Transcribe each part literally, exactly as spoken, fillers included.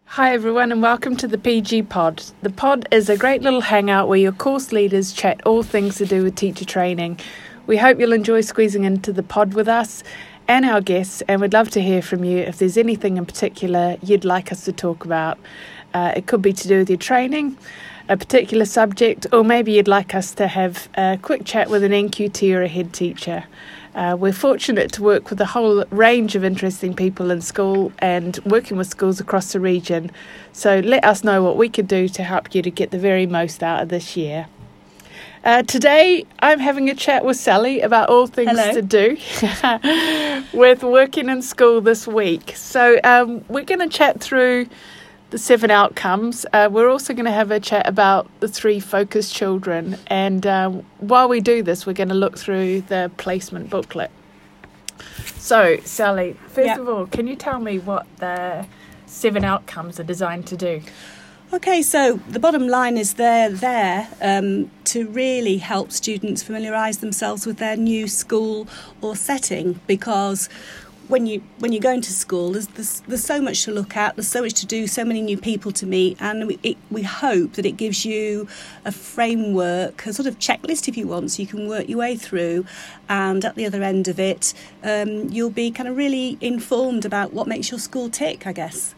Hi everyone and welcome to the P G Pod. The pod is a great little hangout where your course leaders chat all things to do with teacher training. We hope you'll enjoy squeezing into the pod with us and our guests, and we'd love to hear from you if there's anything in particular you'd like us to talk about. Uh, it could be to do with your training, a particular subject, or maybe you'd like us to have a quick chat with an N Q T or a head teacher. Uh, we're fortunate to work with a whole range of interesting people in school and working with schools across the region. So let us know what we could do to help you to get the very most out of this year. Uh, today, I'm having a chat with Sally about all things Hello. to do with working in school this week. So um, we're going to chat through the seven outcomes. Uh, we're also going to have a chat about the three focus children. And uh, while we do this, we're going to look through the placement booklet. So, Sally, first Yep. of all, can you tell me what the seven outcomes are designed to do? Okay, so the bottom line is they're there um, to really help students familiarise themselves with their new school or setting, because when you when you go into school, there's, there's there's so much to look at, there's so much to do, so many new people to meet, and we it, we hope that it gives you a framework, a sort of checklist if you want, so you can work your way through, and at the other end of it, um, you'll be kind of really informed about what makes your school tick, I guess.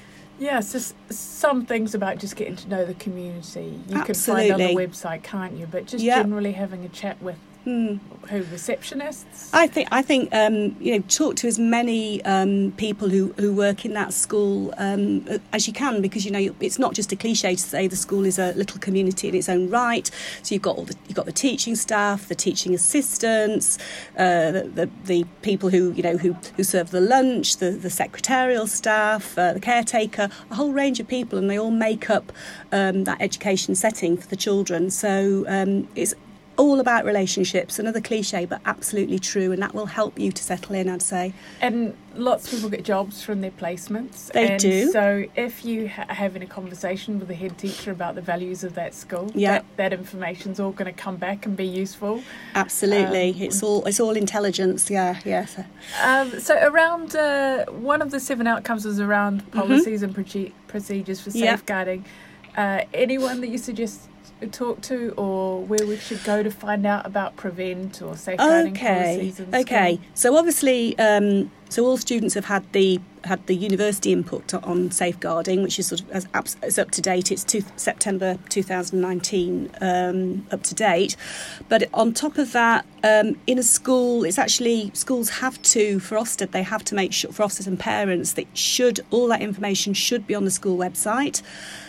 Yes, yeah, some things about just getting to know the community. You Absolutely. can find on the website, can't you? But just Yep. generally having a chat with Mm. who, receptionists? I think I think um, you know, talk to as many um, people who, who work in that school um, as you can, because you know it's not just a cliche to say the school is a little community in its own right. So you've got all the you've got the teaching staff, the teaching assistants, uh, the, the the people who you know who, who serve the lunch, the, the secretarial staff, uh, the caretaker, a whole range of people, and they all make up um, that education setting for the children. So um, it's all about relationships, another cliche, but absolutely true, and that will help you to settle in, I'd say. And lots of people get jobs from their placements. They and do. So if you ha- having a conversation with the head teacher about the values of that school, Yeah. that, that information's all going to come back and be useful. Absolutely, Um, it's all it's all intelligence. Yeah, yeah. So, Um, so around uh, one of the seven outcomes was around policies and proce- procedures for Yeah. safeguarding. Uh, anyone that you suggest talk to, or where we should go to find out about prevent or safeguarding okay, policies in okay. school? So obviously, um, so all students have had the had the university input on safeguarding, which is sort of as, abs- as up to date. It's to September two thousand nineteen um, up to date. But on top of that, um, in a school, it's actually schools have to for Ofsted. They have to make sure for Ofsted and parents that should all that information should be on the school website.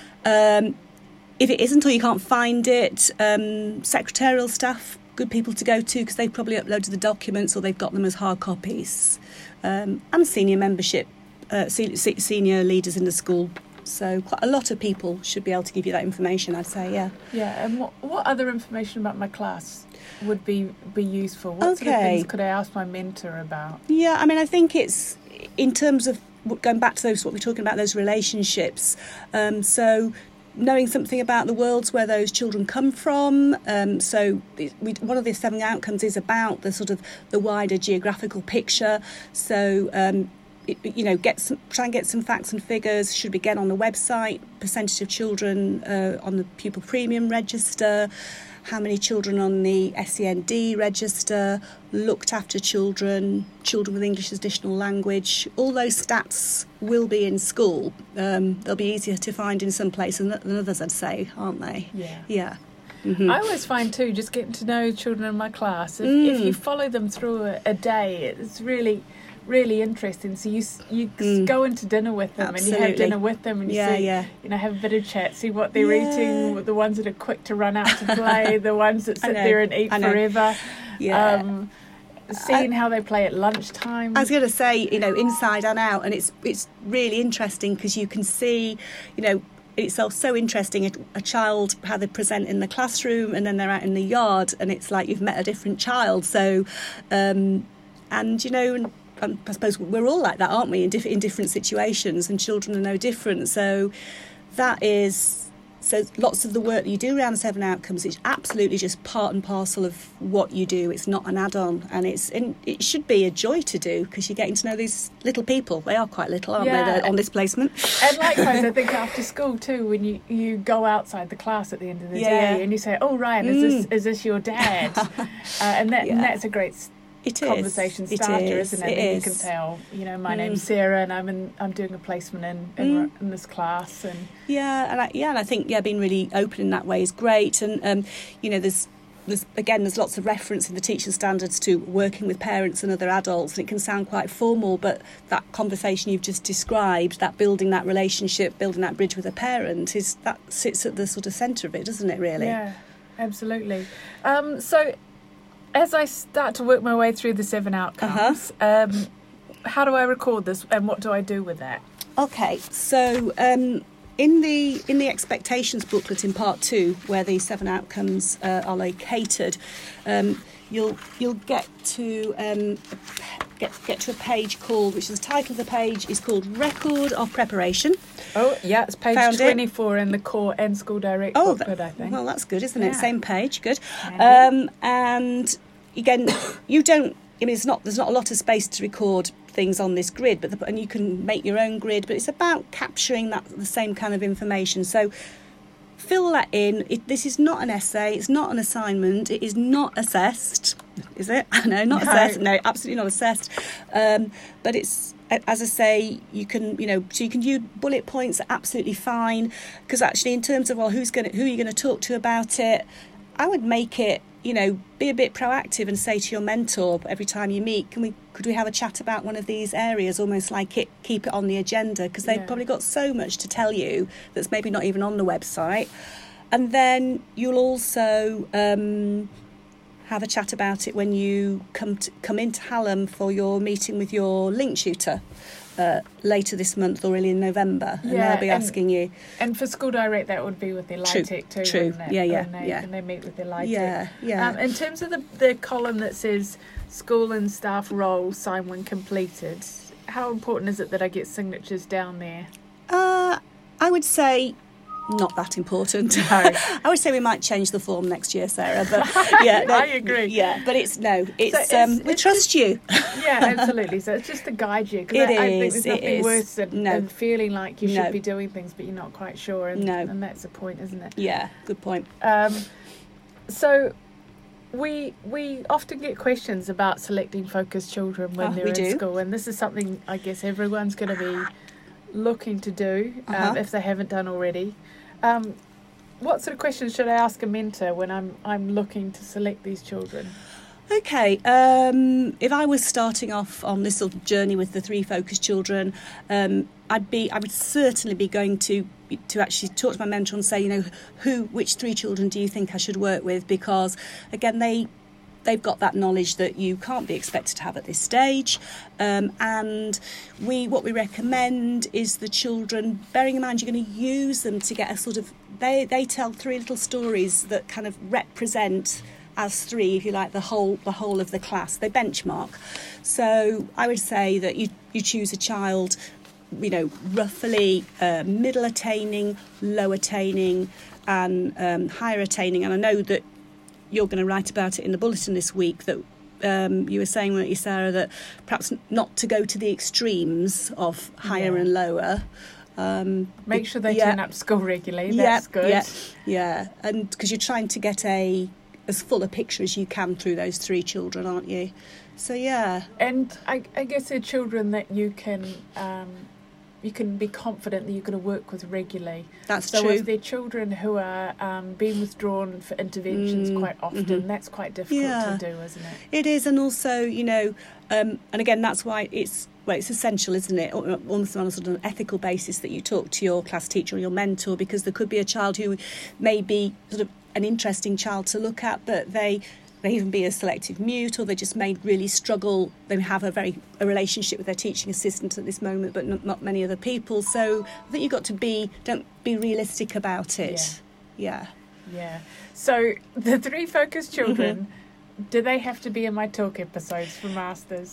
Um, If it isn't, or you can't find it, um, secretarial staff, good people to go to, because they've probably uploaded the documents or they've got them as hard copies. Um, and senior membership, uh, se- se- senior leaders in the school. So quite a lot of people should be able to give you that information, I'd say, yeah. Yeah, and what what other information about my class would be, be useful? What sort of Okay. things could I ask my mentor about? Yeah, I mean, I think it's in terms of going back to those, what we're talking about, those relationships. Um, so knowing something about the worlds where those children come from. Um, so it, we, one of the seven outcomes is about the sort of the wider geographical picture. So, um, it, you know, get some, try and get some facts and figures. Should we get on the website? Percentage of children uh, on the pupil premium register. How many children on the S E N D register, looked after children, children with English as additional language. All those stats will be in school. Um, they'll be easier to find in some places than others, I'd say, aren't they? Yeah. Yeah. Mm-hmm. I always find too, just getting to know children in my class, if, Mm. if you follow them through a, a day, it's really, really interesting. So you s- you s Mm. go into dinner with them and you have Absolutely. dinner with them and you Yeah, see, yeah. you know, have a bit of chat, see what they're Yeah. eating, the ones that are quick to run out to play, the ones that I sit know, there and eat I know. forever. Yeah. Um, seeing how they play at lunchtime. I was going to say, you know, inside and out, and it's it's really interesting because you can see, you know, it's so interesting, a, a child, how they present in the classroom and then they're out in the yard, and it's like you've met a different child. So, um, and, you know, and, and I suppose we're all like that, aren't we, in, diff- in different situations, and children are no different. So that is so lots of the work that you do around the seven outcomes is absolutely just part and parcel of what you do. It's not an add-on, and it's and it should be a joy to do because you're getting to know these little people. They are quite little, aren't Yeah. they, they're on this placement? And likewise, I think after school too, when you, you go outside the class at the end of the Yeah. day and you say, "Oh, Ryan, is Mm. this is this your dad?" uh, and that Yeah. and that's a great s- It is. conversation It starter, is. isn't it? It and is. you can tell, you know, my Mm. name's Sarah, and I'm in I'm doing a placement in in, Mm. in this class, and Yeah, and I, yeah, and I think yeah, being really open in that way is great. And um, you know, there's there's again, there's lots of reference in the teaching standards to working with parents and other adults, and it can sound quite formal, but that conversation you've just described, that building that relationship, building that bridge with a parent, is that sits at the sort of centre of it, doesn't it? Really? yeah, absolutely. Um, so, as I start to work my way through the seven outcomes, Uh-huh. um, how do I record this, and what do I do with that? Okay, so um, in the in the expectations booklet in part two, where the seven outcomes uh, are located, um, you'll you'll get to um, get get to a page called, which is the title of the page is called Record of Preparation. Oh, yeah, it's page Found it. twenty-four in the core and school direct Oh, booklet, that- I think. well, that's good, isn't it? Yeah. Same page, good. Handy. Um, and again, you don't. I mean, it's not. There's not a lot of space to record things on this grid, but the, and you can make your own grid. But it's about capturing that the same kind of information. So fill that in. It, this is not an essay. It's not an assignment. It is not assessed. Is it? No, not No. assessed. No, absolutely not assessed. Um, but it's. As I say, you can, you know, so you can use bullet points, are absolutely fine. Because actually, in terms of well, who's going, to, who are you going to talk to about it? I would make it, you know, be a bit proactive and say to your mentor every time you meet, can we, could we have a chat about one of these areas? Almost like it, keep it on the agenda, because they've Yeah. probably got so much to tell you that's maybe not even on the website. And then you'll also um, have a chat about it when you come to, come into Hallam for your meeting with your link tutor uh, later this month or early in November, and Yeah, they'll be and- asking you. And for school direct, that would be with their True, LITEC too, true. wouldn't it? Yeah, yeah, when they, yeah. When they meet with their LITEC. Yeah, yeah. Um, in terms of the, the column that says school and staff role, sign when completed, how important is it that I get signatures down there? Uh, I would say not that important. No. I would say we might change the form next year, Sarah. But yeah, no, I agree. Yeah, but it's no, it's, it's- um, we it's trust you. Yeah, absolutely. So it's just to guide you. 'cause It I, I think is, there's it nothing is. worse than, No. than feeling like you No. should be doing things, but you're not quite sure. And, No. and that's the point, isn't it? Yeah, good point. Um, so we we often get questions about selecting focused children when Oh, they're we in do. school, and this is something I guess everyone's going to be looking to do um, Uh-huh. if they haven't done already. Um, what sort of questions should I ask a mentor when I'm I'm looking to select these children? Okay, um, if I was starting off on this sort of journey with the three focused children, um, I'd be, I would certainly be going to to actually talk to my mentor and say, you know, who, which three children do you think I should work with? Because again, they they've got that knowledge that you can't be expected to have at this stage, um, and we what we recommend is the children, bearing in mind you're going to use them to get a sort of they they tell three little stories that kind of represent as three, if you like, the whole the whole of the class. They benchmark. So I would say that you you choose a child, you know, roughly uh, middle attaining, low attaining, and um, higher attaining. And I know that you're going to write about it in the bulletin this week, that um, you were saying, weren't you, Sarah, that perhaps not to go to the extremes of higher Yeah. and lower. Um, Make sure they yeah. turn up to school regularly. Yeah, That's good. Yeah, yeah. And because you're trying to get a as full a picture as you can through those three children, aren't you? So yeah. And I, I guess they're children that you can um, you can be confident that you're going to work with regularly. That's so true. if they're children who are um, being withdrawn for interventions Mm, quite often, mhm. that's quite difficult Yeah. to do, isn't it? It is, and also, you know, um, and again, that's why it's well, it's essential, isn't it? Al- Almost on a sort of an ethical basis that you talk to your class teacher or your mentor, because there could be a child who may be sort of an interesting child to look at, but they may even be a selective mute, or they just may really struggle. They have a very a relationship with their teaching assistant at this moment, but not, not many other people. So I think you've got to be don't be realistic about it. Yeah. Yeah. So the three focused children, Mm-hmm. do they have to be in my talk episodes for Masters?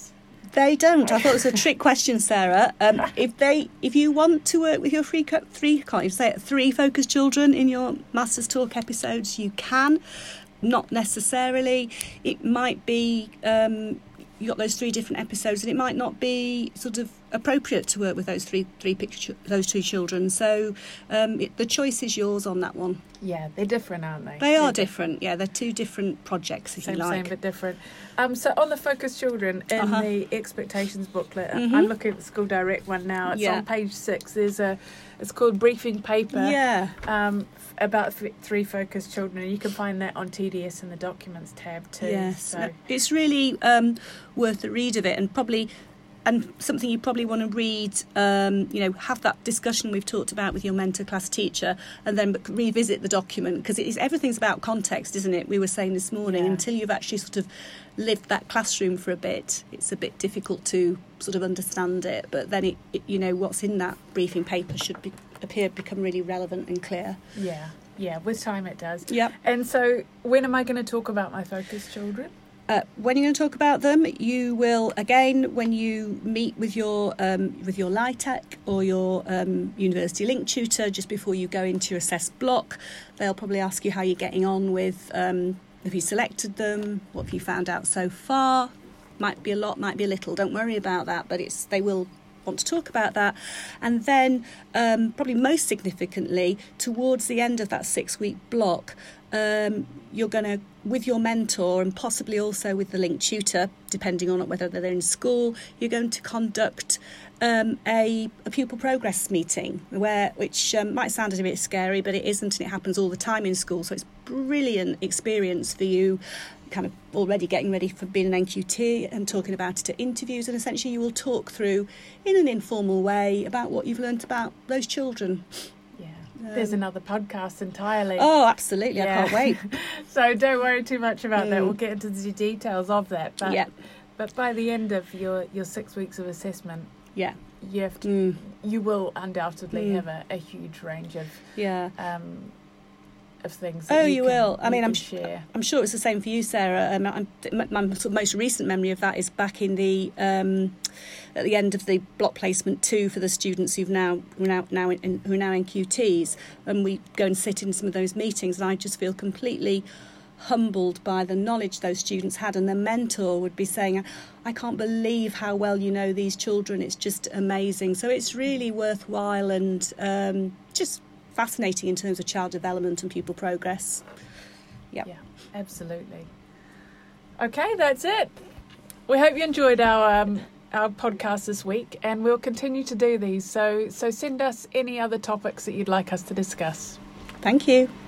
They don't. I thought it was a trick question, Sarah. Um, if they, if you want to work with your three, three, can't you say it, three focus children in your Masters Talk episodes, you can. Not necessarily. It might be um, you got those three different episodes, and it might not be sort of appropriate to work with those three, three picture, those two children. So um, it, the choice is yours on that one. Yeah, they're different, aren't they? They are they're different. Yeah, they're two different projects, if same, you like. Same, but different. Um, so on the Focus Children, in Uh-huh. the expectations booklet, Mm-hmm. I'm looking at the School Direct one now. It's Yeah. on page six. There's a, it's called Briefing Paper. Yeah. Um, f- about th- three focus children, and you can find that on T D S in the Documents tab too. Yes, So it's really um, worth the read of it, and probably, and something you probably want to read. Um, you know, have that discussion we've talked about with your mentor class teacher, and then revisit the document, because it is everything's about context, isn't it? We were saying this morning. Yeah. Until you've actually sort of lived that classroom for a bit, it's a bit difficult to sort of understand it. But then it, it you know, what's in that briefing paper should be appear become really relevant and clear. yeah, yeah, with time it does. Yep. And so, when am I going to talk about my focus children? Uh, when you're going to talk about them, you will again when you meet with your um, with your LITEC or your um, University Link tutor just before you go into your assessed block. They'll probably ask you how you're getting on with um, have you selected them, what have you found out so far. Might be a lot, might be a little. Don't worry about that, but it's they will want to talk about that. And then um, probably most significantly, towards the end of that six week block, um, you're going to, with your mentor and possibly also with the Link tutor, depending on whether they're in school, you're going to conduct um, a, a pupil progress meeting, where which um, might sound a bit scary, but it isn't, and it happens all the time in school. So it's a brilliant experience for you, kind of already getting ready for being an N Q T and talking about it at interviews, and essentially you will talk through in an informal way about what you've learnt about those children. Yeah, there's Um, another podcast entirely. Oh, absolutely. Yeah. I can't wait. So don't worry too much about that. Mm. We'll get into the details of that. But, Yeah. but by the end of your, your six weeks of assessment, Yeah. you have to, Mm. you will undoubtedly Mm. have a, a huge range of Yeah. um, of things. That Oh, you, you can, will. I you mean, can I'm share. I'm sure it's the same for you, Sarah. Um, I'm, my, my sort of most recent memory of that is back in the um, at the end of the block placement two for the students who've now who are now, now in, who are now in Q Ts, and we go and sit in some of those meetings, and I just feel completely humbled by the knowledge those students had, and their mentor would be saying, I can't believe how well you know these children, it's just amazing. So it's really worthwhile and um, just fascinating in terms of child development and pupil progress. Yep. Yeah, absolutely. Okay, that's it. We hope you enjoyed our um, our podcast this week, and we'll continue to do these. So so send us any other topics that you'd like us to discuss. Thank you.